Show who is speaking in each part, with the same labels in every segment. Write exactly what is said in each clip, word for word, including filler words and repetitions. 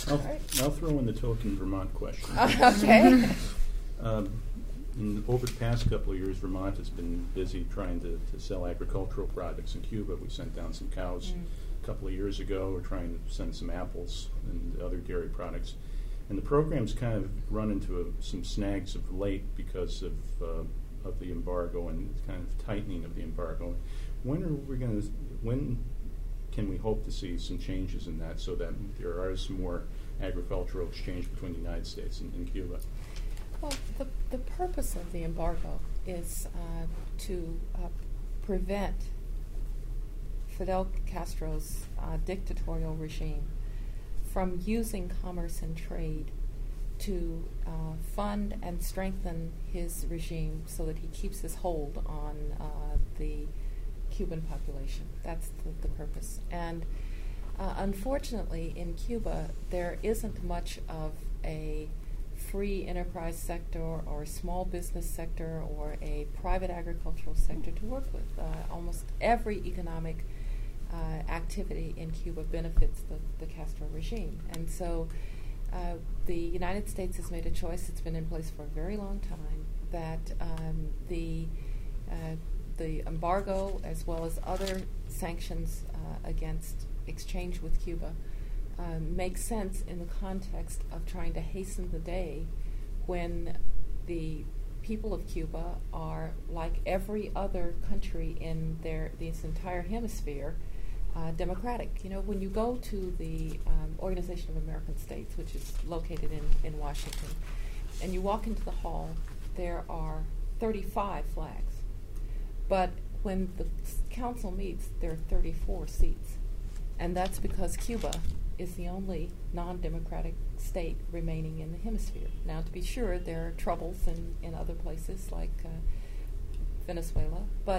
Speaker 1: I'll,
Speaker 2: Right.
Speaker 1: I'll throw in the token Vermont question.
Speaker 2: Okay.
Speaker 1: Um, in, over the past couple of years, Vermont has been busy trying to, to sell agricultural products in Cuba. We sent down some cows
Speaker 2: Mm.
Speaker 1: a couple of years ago. We're trying to send some apples and other dairy products. And the program's kind of run into a, some snags of late because of uh, of the embargo and kind of tightening of the embargo. When are we going to? When can we hope to see some changes in that so that there are some more agricultural exchange between the United States and, and Cuba?
Speaker 2: Well, the, the purpose of the embargo is uh, to uh, prevent Fidel Castro's uh, dictatorial regime from using commerce and trade to uh, fund and strengthen his regime so that he keeps his hold on uh, the Cuban population. That's the, the purpose. And uh, unfortunately, in Cuba, there isn't much of a free enterprise sector or a small business sector or a private agricultural sector to work with. Uh, almost every economic uh, activity in Cuba benefits the, the Castro regime. And so uh, the United States has made a choice, it's been in place for a very long time, that um, the uh, the embargo as well as other sanctions uh, against exchange with Cuba um, makes sense in the context of trying to hasten the day when the people of Cuba are, like every other country in their this entire hemisphere, uh, democratic. You know, when you go to the um, Organization of American States, which is located in, in Washington, and you walk into the hall, there are thirty-five flags. But when the council meets, there are thirty-four seats. And that's because Cuba is the only non-democratic state remaining in the hemisphere. Now, to be sure, there are troubles in, in other places like uh, Venezuela, but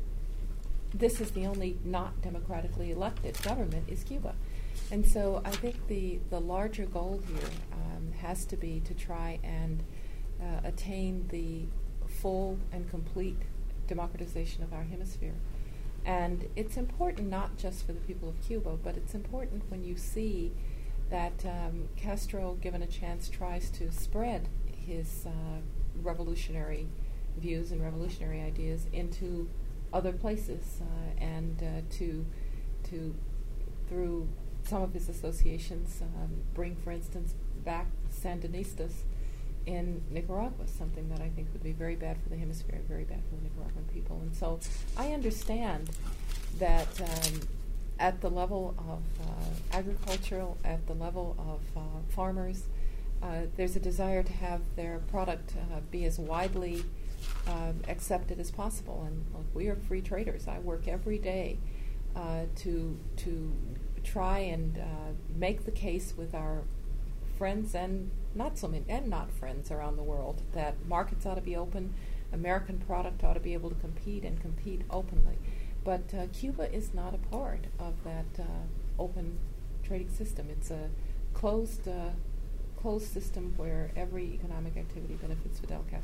Speaker 2: this is the only not democratically elected government is Cuba. And so I think the, the larger goal here um, has to be to try and uh, attain the full and complete democratization of our hemisphere. And it's important not just for the people of Cuba, but it's important when you see that um, Castro, given a chance, tries to spread his uh, revolutionary views and revolutionary ideas into other places uh, and uh, to, to, through some of his associations, um, bring, for instance, back Sandinistas in Nicaragua, something that I think would be very bad for the hemisphere and very bad for the Nicaraguan people. And so I understand that um, at the level of uh, agricultural, at the level of uh, farmers, uh, there's a desire to have their product uh, be as widely uh, accepted as possible. And look, we are free traders. I work every day uh, to to try and uh, make the case with our friends and not so many and not friends around the world that markets ought to be open, American product ought to be able to compete and compete openly. But uh, Cuba is not a part of that uh, open trading system. It's a closed uh, closed system where every economic activity benefits Fidel Castro.